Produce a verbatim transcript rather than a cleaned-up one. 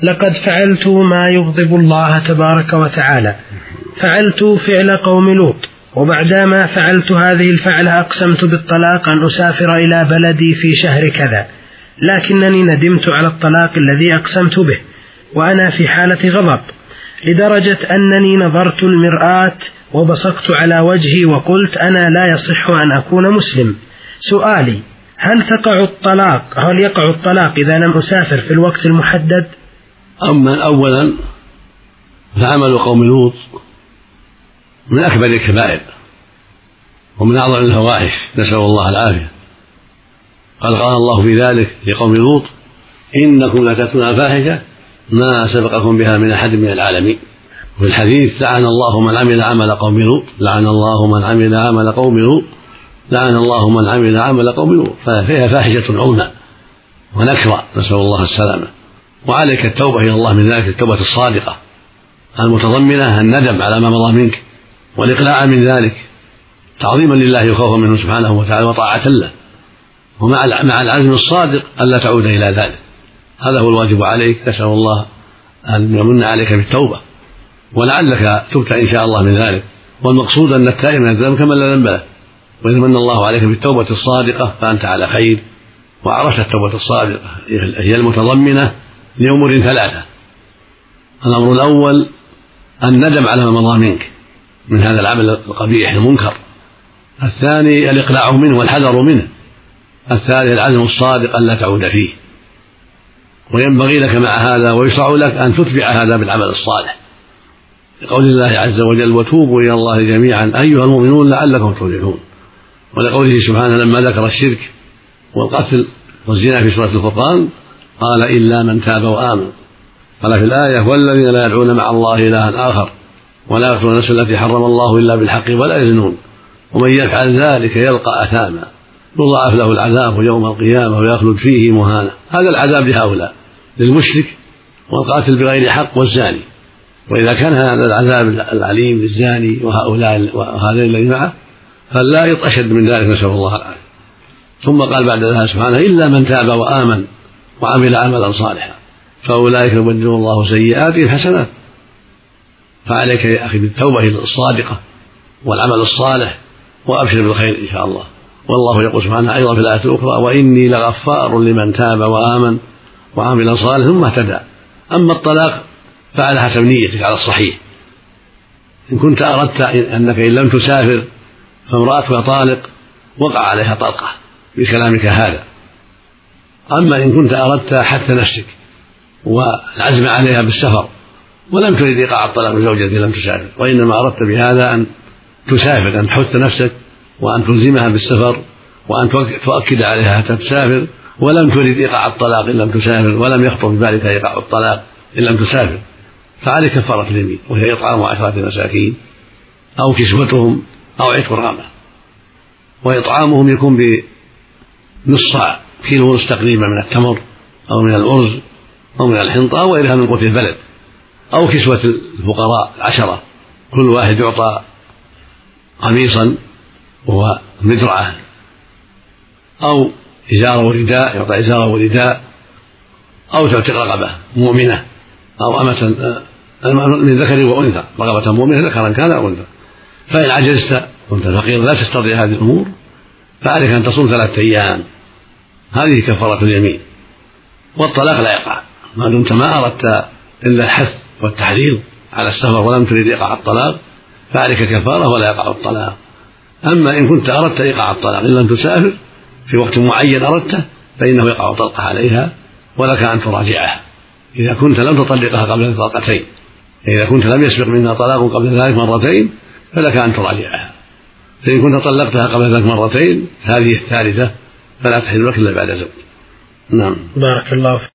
لقد فعلت ما يغضب الله تبارك وتعالى، فعلت فعل قوم لوط، وبعدما فعلت هذه الفعلة أقسمت بالطلاق أن أسافر إلى بلدي في شهر كذا، لكنني ندمت على الطلاق الذي أقسمت به وأنا في حالة غضب، لدرجة أنني نظرت المرآة وبصقت على وجهي وقلت أنا لا يصح أن أكون مسلم. سؤالي: هل تقع الطلاق هل يقع الطلاق إذا لم أسافر في الوقت المحدد؟ أما أولا فعمل قوم لوط من أكبر الكبائر ومن أعظم الفواحش، نسأل الله العافية. قال قال الله في ذلك لقوم لوط: إنكم لتأتون الفاحشة ما سبقكم بها من أحد من العالمين. وفي الحديث: لعن الله من عمل عمل قوم لوط، لعن الله من عمل عمل قوم لوط، لعن الله من عمل عمل قوم لوط. فهي فاحشة عظمى ونكرة، نسأل الله السلامة. وعليك التوبة إلى الله من ذلك، التوبة الصادقة المتضمنة الندم على ما مضى منك والإقلاع من ذلك، تعظيما لله وخوفا منه سبحانه وتعالى وطاعة له، ومع مع العزم الصادق ألا تعود إلى ذلك. هذا هو الواجب عليك، نسأل الله أن يمن عليك بالتوبة، ولعلك تبت إن شاء الله من ذلك. والمقصود أن التائب من الذنب كمن لا ذنب له، وإذا من الله عليك بالتوبة الصادقة فأنت على خير. وعرفت التوبة الصادقة هي المتضمنة لأمور ثلاثة: الأمر الأول الندم على ما مضى منك من هذا العمل القبيح المنكر، الثاني الإقلاع منه والحذر منه، الثالث العزم الصادق ألا تعود فيه. وينبغي لك مع هذا ويشرع لك أن تتبع هذا بالعمل الصالح، لقول الله عز وجل: وتوبوا إلى الله جميعا أيها المؤمنون لعلكم تفلحون. ولقوله سبحانه لما ذكر الشرك والقتل والزنا في سورة الفرقان قال: إلا من تاب وآمن. قال في الآية: والذين لا يدعون مع الله إلها آخر ولا يقتلون النفس التي حرم الله إلا بالحق ولا يزنون ومن يفعل ذلك يلقى أثاما يضاعف له العذاب يوم القيامة ويخلد فيه مهانا. هذا العذاب لهؤلاء، للمشرك والقاتل بغير حق والزاني. وإذا كان هذا العذاب العليم للزاني وهؤلاء وهذين الذين معه فلا أشد من ذلك، نسأل الله العافية. ثم قال بعد ذلك سبحانه: إلا من تاب وآمن وعمل عملا صالحا فأولئك يبدل الله سيئاتهم حسنات. فعليك يا أخي بالتوبة الصادقة والعمل الصالح، وأبشر بالخير إن شاء الله. والله يقول سبحانه أيضا في الآية الأخرى: وإني لغفار لمن تاب وآمن وعمل صالحا ثم اهتدى. أما الطلاق فعلى حسب نيتك على الصحيح. إن كنت أردت أنك إن لم تسافر فامرأتك طالق وقع عليها طلقة بكلامك هذا. أما إن كنت أردت حث نفسك والعزم عليها بالسفر ولم تريد إيقاع الطلاق بزوجتك لم تسافر، وإنما أردت بهذا أن تسافر، أن تحث نفسك وأن تلزمها بالسفر وأن تؤكد عليها حتى تسافر، ولم تريد إيقاع الطلاق إن لم تسافر، ولم يخطر بذلك إيقاع الطلاق إن لم تسافر، فعليك كفارة اليمين، وهي إطعام عشرة مساكين أو كسوتهم أو عتق رقبة. وإطعامهم يكون بنص صاع، كيلو ونص تقريبا من التمر أو من الأرز أو من الحنطة أو غيرها من قوت البلد، أو كسوة الفقراء العشرة، كل واحد يعطى قميصا ومدرعة أو إزارة ورداء، يعطى إزارة ورداء، أو تعتق رقبة مؤمنة أو أمة من ذكر وأنثى، رقبة مؤمنة ذكرا كان أو أنثى. فإن عجزت وأنت فقير لا تستطيع هذه الأمور فعليك أن تصوم ثلاثة أيام، هذه كفارة اليمين. والطلاق لا يقع ما دمت ما أردت إلا الحث والتحريض على السفر ولم تريد إيقاع الطلاق فعليك كفارة ولا يقع الطلاق. أما إن كنت أردت إيقاع الطلاق إن لم تسافر في وقت معين أردته فإنه يقع طلقة عليها ولك أن تراجعها إذا كنت لم تطلقها قبل طلقتين. إذا كنت لم يسبق منها طلاق قبل ذلك مرتين فلك أن تراجعها. فإن كنت طلقتها قبل ذلك مرتين هذه الثالثة فلا تحل لك إلا بعد زوج. نعم. بارك الله فيك.